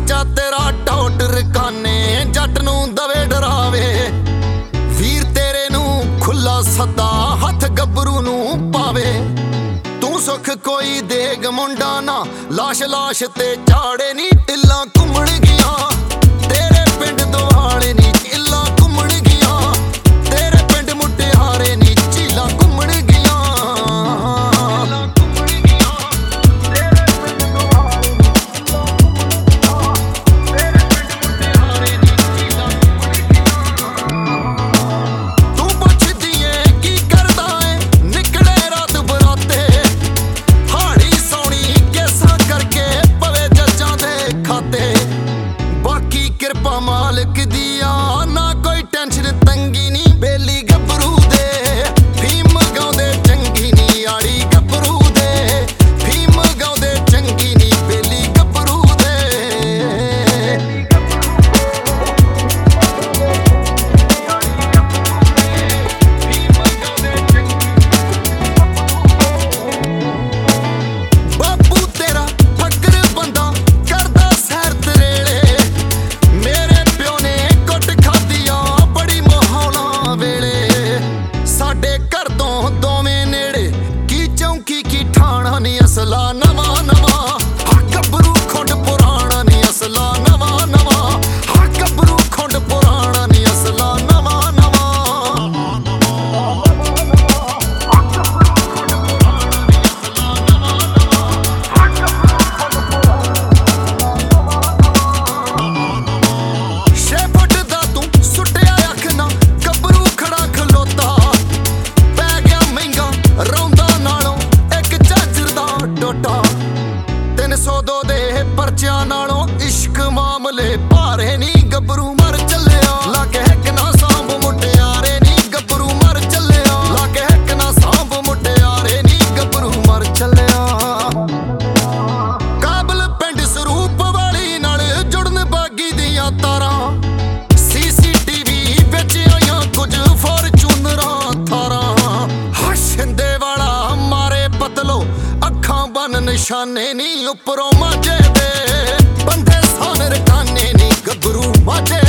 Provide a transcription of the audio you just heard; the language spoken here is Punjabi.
ਚਾਚਾ ਤੇਰਾ ਟੌਟ ਰਕਾਨੇ ਜੱਟ ਨੂੰ ਦਵੇ ਡਰਾਵੇ। ਵੀਰ ਤੇਰੇ ਨੂੰ ਖੁੱਲਾ ਸੱਦਾ ਹੱਥ ਗੱਭਰੂ ਨੂੰ ਪਾਵੇ। ਤੂੰ ਸੁੱਖ ਕੋਈ ਦੇਗ ਮੁੰਡਾ ਨਾ ਲਾਸ਼ ਲਾਸ਼ ਤੇ ਝਾੜੇ ਨੀ ਇੱਲਾਂ ਘੁੰਮਣ ਗਈਆਂ ਤੇਰੇ ਪਿੰਡ ਦੁਆਲੇ ਨੀ ਇੱਲਾਂ ਘੁੰਮਣ ਗਈਆਂ ਤੇਰੇ ਪਿੰਡ ਮੁਟਿਆਰੇ ਨੀ ਝੀਲਾਂ ਘੁੰਮਣ ਗਈਆਂ। ਕਿਰਪਾ ਮਾਲਕ ਦੀ ਆ ਨਾ ਕੋਈ ਟੈਨਸ਼ਨ ਤੰਗੀ ਨੀ ਬੇਲੀ ਗੱਭਰੂ ਦੇ ਫੀਮ ਗਾਉਂਦੇ ਚੰਗੀ ਨੀ ਆੜੀ ਗੱਭਰੂ ਦੇ ਫੀਮ ਗਾਉਂਦੇ ਚੰਗੀ ਨੀ ਬੇਲੀ ਗੱਭਰੂ ਦੇ। ਬਾਪੂ ਤੇਰਾ ਫਕਰ ਬੰਦਾ ਕਰਦਾ ਸੈਰ ਤਰੇਲੇ ਸਾਡੇ ਘਰ ਤੋਂ ਦੋਵੇਂ ਨੇੜੇ ਕੀ ਚੌਂਕੀ ਕੀ ਠਾਣਾ ਨੀ ਅਸਲਾ ਨਵਾਂ ਨਵਾਂ ਹਾ ਗੱਭਰੂ ਖੁੰਡ ਪੁਰਾਣਾ ਨੀ ਅਸਲਾ ਨਵਾਂ ਨਵਾਂ ਹਾ ਗੱਭਰੂ ਖੁੰਡ ਪੁਰਾਣਾ ਨੀ ਅਸਲਾ ਨਵਾਂ ਨਵਾਂ। ਛੇ ਫੁੱਟ ਦਾ ਤੂੰ ਸੁੱਟਿਆ ਅੱਖ ਨਾ ਗੱਭਰੂ ਖੜਾ ਖਲੋਤਾ ਰੌਂਦਾ ਨਾਲੋਂ ਇੱਕ ਝਾਂਜਰ ਦਾ ਟੋਟਾ 302 ਦੇ ਪਰਚਿਆਂ ਨਾਲੋਂ ਇਸ਼ਕ ਮਾਮਲੇ ਭਾਰੇ ਨੀ ਗੱਭਰੂ ਮਰ ਚੱਲਿਆ ਲਾਗੇ ਇੱਕ ਨਾ ਸਾਂਭ ਮੁਟਿਆਰੇ ਨੀ ਗੱਭਰੂ ਮਰ ਚੱਲਿਆ ਲਾਗੇ ਇੱਕ ਨਾ ਸਾਂਭ ਮੁਟਿਆਰੇ ਨੀ ਗੱਭਰੂ ਮਰ ਚੱਲਿਆ। ਕਾਬਲ ਪਿੰਡ ਸਰੂਪ ਵਾਲੀ ਨਾਲ ਜੁੜਨ ਬਾਗੀ ਦੀਆਂ ਤਾਰਾਂ CCTV ਵਿੱਚ ਆਈਆਂ ਕੁਝ ਫੋਰਚੂਨਰਾਂ ਥਾਰਾਂ ਸ਼ਿੰਦੇ ਵਾਲਾ ਮਾਰੇ ਬਦਲੋ ਅੱਖਾਂ ਬੰਨ ਨਿਸ਼ਾਨੇ ਨੀ ਉੱਪਰੋਂ ਮਾਝੇ ਦੇ ਬੰਦੇ ਸਾਨ ਰਕਾਨੇ ਨੀ ਗੱਭਰੂ ਮਾਝੇ